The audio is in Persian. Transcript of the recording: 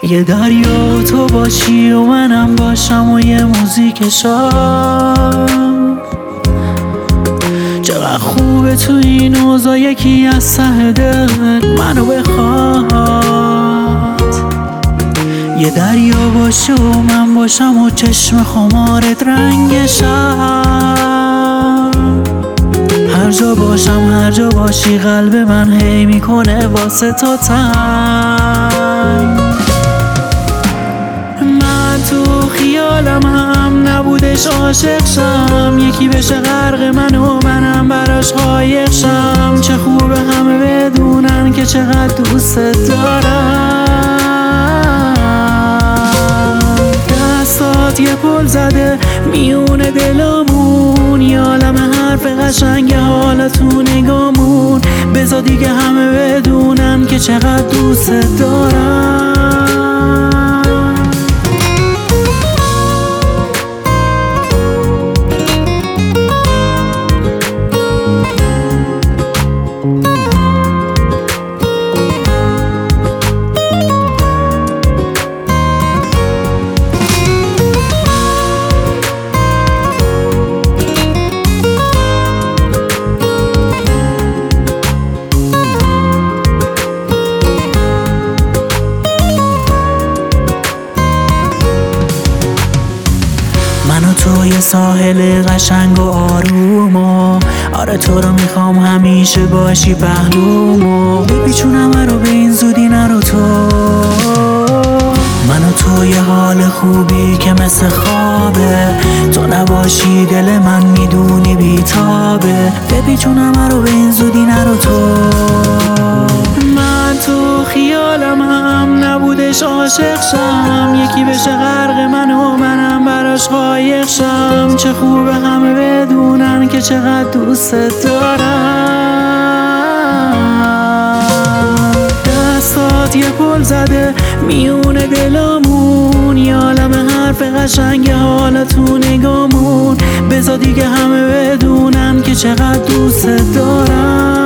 یه دریا تو باشی و منم باشم و یه موزیک شاد. چقدر خوبه تو این اوضاع یکی از ته دل منو بخواد. یه دریا باشه و من باشم و چشم خمارت رنگ شب. هر جا باشم هر جا باشی قلب من هی میکنه واسه تو تنگ. من تو خیالم هم نبودش عاشق شم، یکی بشه غرق من و منم براش قایق شم. چه خوبه همه بدونن که چقدر دوست دارم. دستات یه پل زده میون دلامون، یه عالم حرف قشنگ حالا تو نگامون. بذار دیگه همه بدونن که چقدر دوست دارم. من و تو یه ساحل قشنگ و آروم و آره تو رو میخوام همیشه باشی پهلوم. بپیچونم رو به این زودی نرو تو. من و تو یه حال خوبی که مثل خوابه، تو نباشی دل من میدونی بیتابه. بپیچونم رو به این زودی نرو تو. من تو خیالم هم نبودش عاشق شم، یکی بشه غرق من و منم براش قایق شم. چه خوبه همه بدونن که چقدر دوست دارم. دستات یه پل زده میون دلامون، یه عالم حرف قشنگ حالا تو نگامون. بذار دیگه همه بدونن که چقدر دوست دارم.